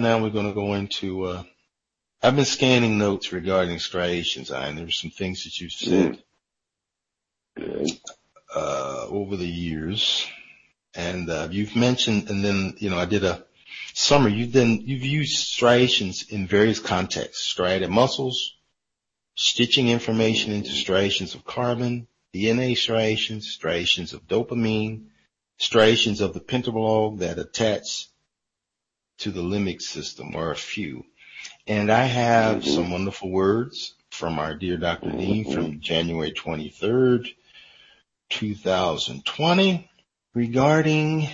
Now we're going to go into, I've been scanning notes regarding striations, and there were some things that you've said over the years. And you've mentioned, and then, I did a summary. You've used striations in various contexts: striated muscles, stitching information into striations of carbon, DNA striations, striations of dopamine, striations of the pentarolog that attach to the limbic system, or a few. And I have some wonderful words from our dear Dr. Dean from January 23rd, 2020 regarding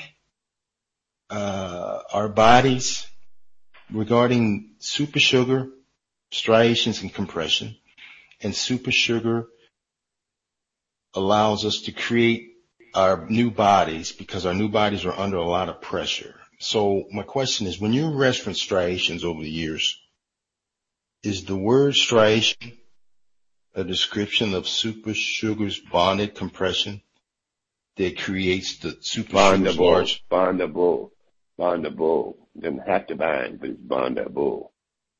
our bodies, regarding supersugar, striations, and compression. And supersugar allows us to create our new bodies because our new bodies are under a lot of pressure. So my question is, when you reference striations over the years, is the word striation a description of supersugar's bonded compression that creates the supersugar's large? Bondable. Doesn't have to bind, but it's bondable.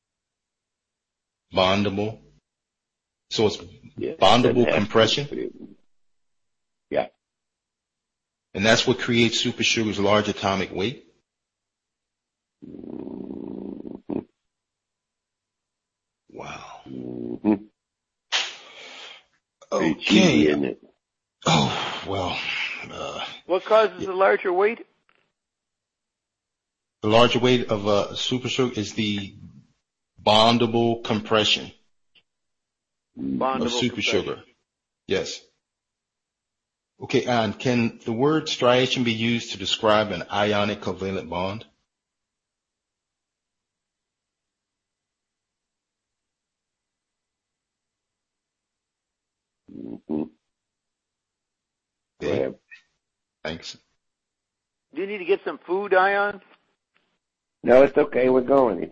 Bondable? So it's bondable compression? Yeah. And that's what creates supersugar's large atomic weight? Mm-hmm. Wow. Mm-hmm. Okay. Cheesy, isn't it? Oh, well. What causes the larger weight? The larger weight of supersugar is the bondable compression of supersugar. Yes. Okay, and can the word striation be used to describe an ionic covalent bond? Mm-hmm. Okay. Thanks. Do you need to get some food, Ion? No, it's okay. We're going.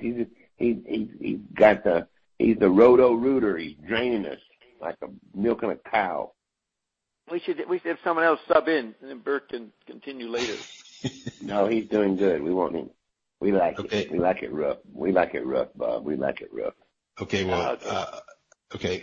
He's the roto-rooter. He's draining us like milking a cow. We should have someone else sub in, and then Bert can continue later. No, he's doing good. We want him. We like Okay. it. We like it rough. We like it rough, Bob. We like it rough. Okay, well, okay.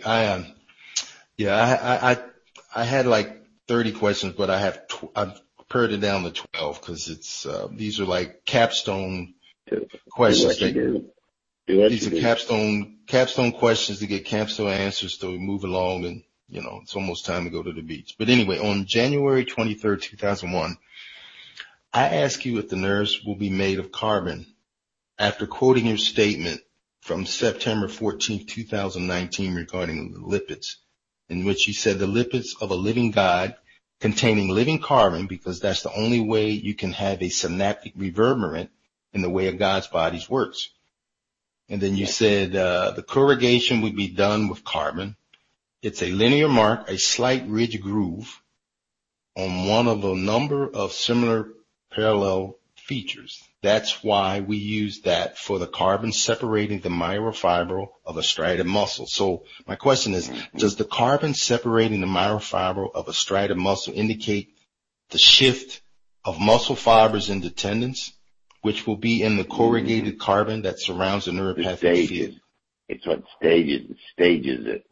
I had like 30 questions, but I've pared it down to 12 because these are like capstone questions. These are capstone questions to get capstone answers so we move along, and it's almost time to go to the beach. But anyway, on January 23rd, 2001, I asked you if the nerves will be made of carbon after quoting your statement from September 14th, 2019 regarding the lipids, in which you said the lipids of a living God containing living carbon, because that's the only way you can have a synaptic reverberant in the way of God's bodies works. And then you said the corrugation would be done with carbon. It's a linear mark, a slight ridge groove on one of a number of similar parallel features. That's why we use that for the carbon separating the myofibril of a striated muscle. So my question is, does the carbon separating the myofibril of a striated muscle indicate the shift of muscle fibers into tendons, which will be in the corrugated carbon that surrounds the neuropathic field? It's what stages it.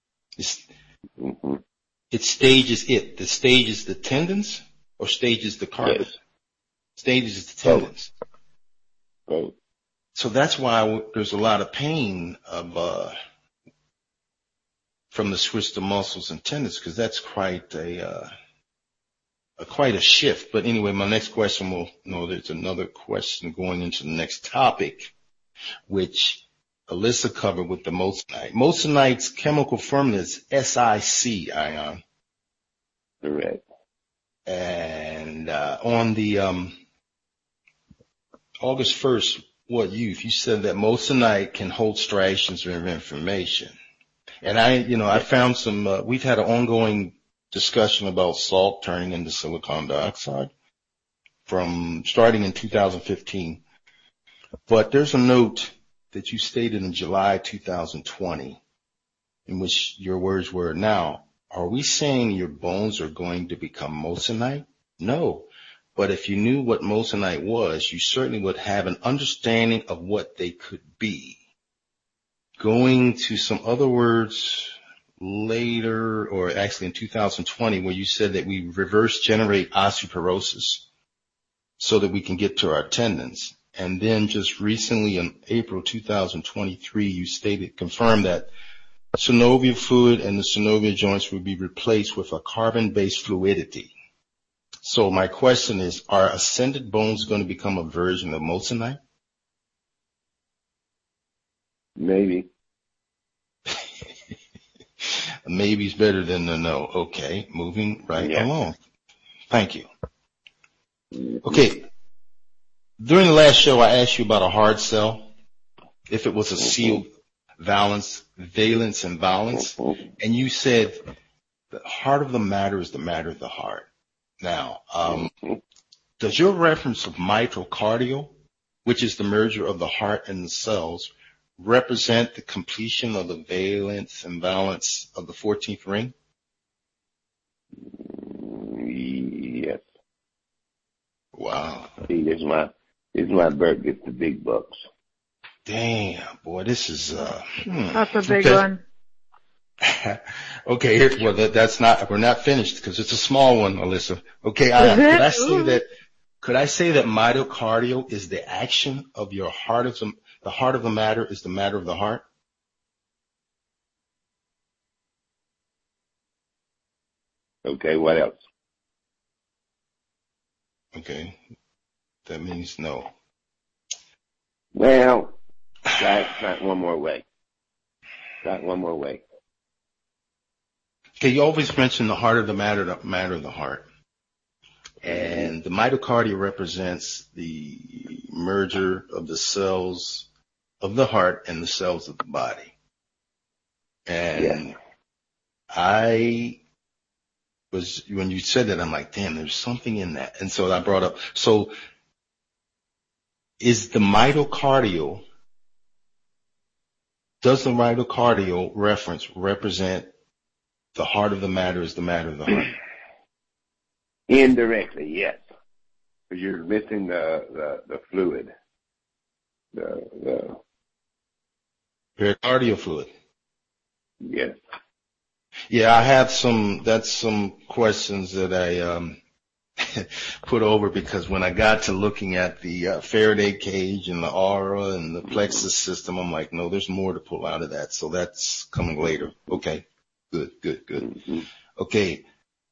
It stages it. The stages the tendons or stages the carbon? Yes. Stages the tendons. Both. So that's why there's a lot of pain from the switch to muscles and tendons, because that's quite a shift. But anyway, my next question there's another question going into the next topic, which Alyssa covered with the moissanite. Moissanite's chemical formula is SiC, Ion. Correct. And on the August 1st, you said that moissanite can hold striations of information. And I found some, we've had an ongoing discussion about salt turning into silicon dioxide from starting in 2015. But there's a note that you stated in July 2020 in which your words were, now, are we saying your bones are going to become moissanite? No. but if you knew what Moissanite was, you certainly would have an understanding of what they could be. Going to some other words later, or actually in 2020, where you said that we reverse generate osteoporosis so that we can get to our tendons. And then just recently in April 2023, you confirmed that synovial fluid and the synovial joints will be replaced with a carbon-based fluidity. So my question is, are ascended bones going to become a version of Moissanite? Maybe. Maybe's better than the no. Okay, moving right along. Thank you. Okay. During the last show, I asked you about a hard cell, if it was a sealed valence and valence, and you said the heart of the matter is the matter of the heart. Now, does your reference of mitocardial, which is the merger of the heart and the cells, represent the completion of the valence and valence of the 14th ring? Yes. Wow. See, this is why Bert gets the big bucks. Damn, boy, this is That's a big one. Okay, well we're not finished because it's a small one, Alyssa. Okay, could I say that mitocardial is the action of your heart of the heart of the matter is the matter of the heart? Okay, what else? Okay, that means no. Well, try one more way. Okay, you always mention the heart of the matter of the heart. And the mitochondria represents the merger of the cells of the heart and the cells of the body. And when you said that, I'm like, damn, there's something in that. And so I brought up, so does the mitocardial reference represent the heart of the matter is the matter of the heart? Indirectly, yes. Because you're missing the fluid. The pericardial fluid. Yes. Yeah, I have some questions that I put over because when I got to looking at the Faraday cage and the aura and the plexus system, I'm like, no, there's more to pull out of that. So that's coming later. Okay. Good. Mm-hmm. Okay.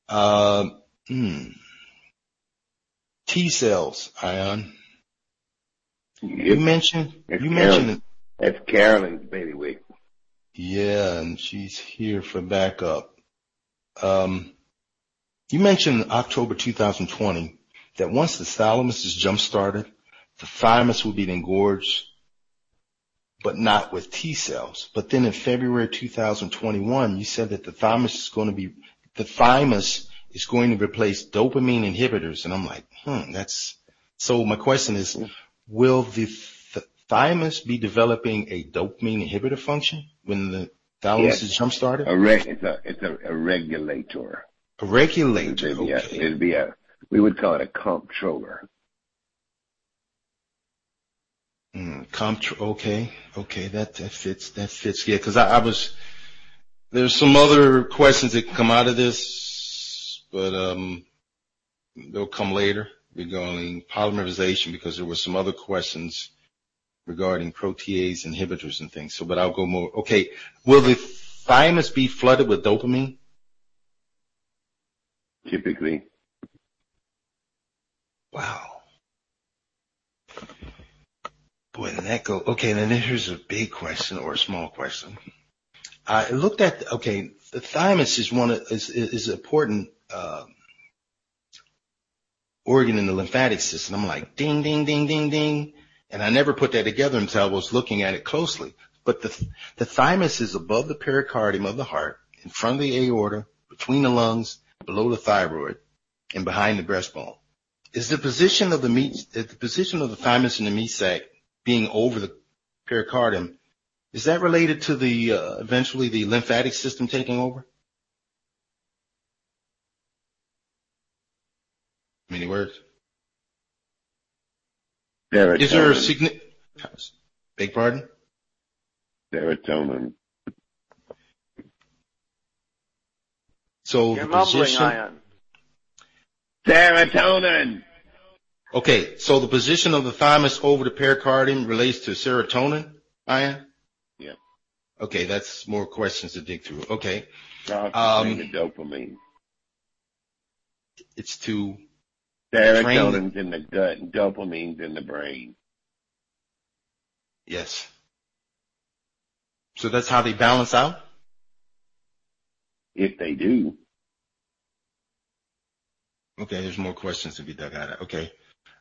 T cells, Ion. You mentioned that's Carolyn's bailiwick. Yeah, and she's here for backup. You mentioned October 2020 that once the thalamus is jump started, the thymus will be engorged, but not with T cells. But then in February 2021, you said that the thymus is going to replace dopamine inhibitors. And I'm like, so my question is, will the thymus be developing a dopamine inhibitor function when the thalamus is jump started? It's a regulator. A regulator. It'd be we would call it a comptroller. Okay, that fits. Yeah, because there's some other questions that come out of this, but they'll come later regarding polymerization because there were some other questions regarding protease inhibitors and things. So, but I'll go more. Okay, will the thymus be flooded with dopamine? Typically. Wow. Boy, then here's a big question or a small question. I looked at, the thymus is an important, organ in the lymphatic system. I'm like, ding, ding, ding, ding, ding. And I never put that together until I was looking at it closely. But the thymus is above the pericardium of the heart, in front of the aorta, between the lungs, below the thyroid, and behind the breastbone. Is the position of the thymus in the meat sac being over the pericardium, is that related to eventually the lymphatic system taking over? Many words. Serotonin. Is there a beg pardon? Serotonin. So You're the mumbling, position. Ion. Serotonin. Okay, so the position of the thymus over the pericardium relates to serotonin, Ian? Yeah. Okay, that's more questions to dig through. Okay. Processing the dopamine. It's to Serotonin's in the gut and dopamine's in the brain. Yes. So that's how they balance out? If they do. Okay, there's more questions to be dug out of. Okay.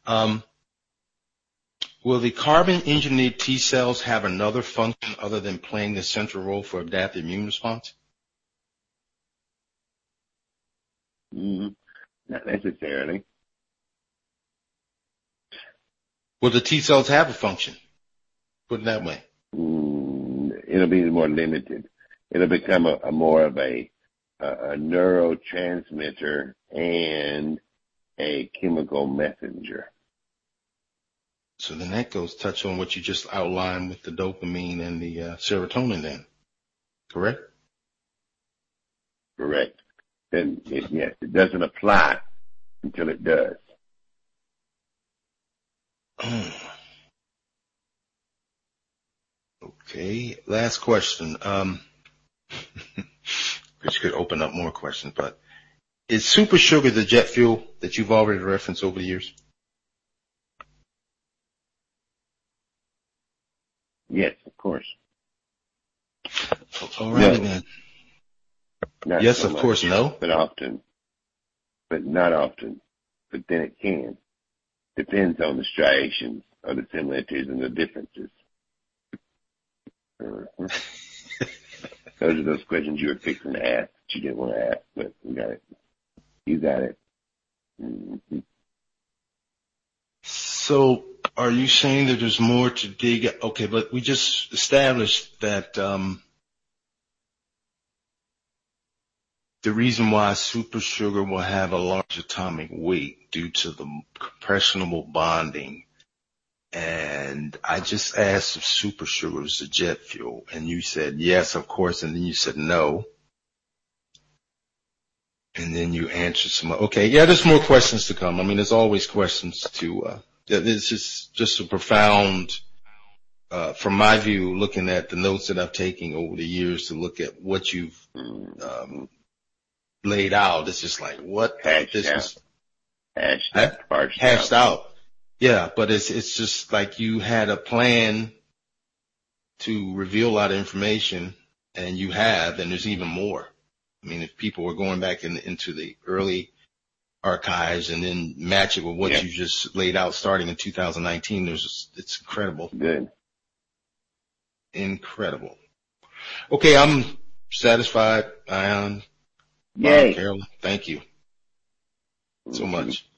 Will the carbon-engineered T cells have another function other than playing the central role for adaptive immune response? Not necessarily. Will the T cells have a function? Put it that way. It'll be more limited. It'll become a more of a neurotransmitter and a chemical messenger. So then that goes touch on what you just outlined with the dopamine and the serotonin then, correct? Correct. Then, yes, it doesn't apply until it does. Okay, last question. Which could open up more questions, but is super sugar the jet fuel that you've already referenced over the years? Yes, of course. All right, then. Yes, so of much, course, no. But often. But not often. But then it can. Depends on the striations or the similarities and the differences. Those are those questions you were fixing to ask that you didn't want to ask, but you got it. You got it. Mm-hmm. So are you saying that there's more to dig? Okay, but we just established that the reason why super sugar will have a large atomic weight due to the compressionable bonding. And I just asked if super sugar was a jet fuel, and you said yes, of course, and then you said no. And then you answered some. Okay, yeah, there's more questions to come. I mean, there's always questions to. This is just a profound, from my view, looking at the notes that I've taken over the years to look at what you've laid out. It's just like what Hashed out. Yeah, but it's just like you had a plan to reveal a lot of information, and you have, and there's even more. I mean, if people were going back into the early archives and then match it with what you just laid out starting in 2019, it's incredible. Good. Incredible. Okay, I'm satisfied, Ion. Yay. Carolyn, thank you so much.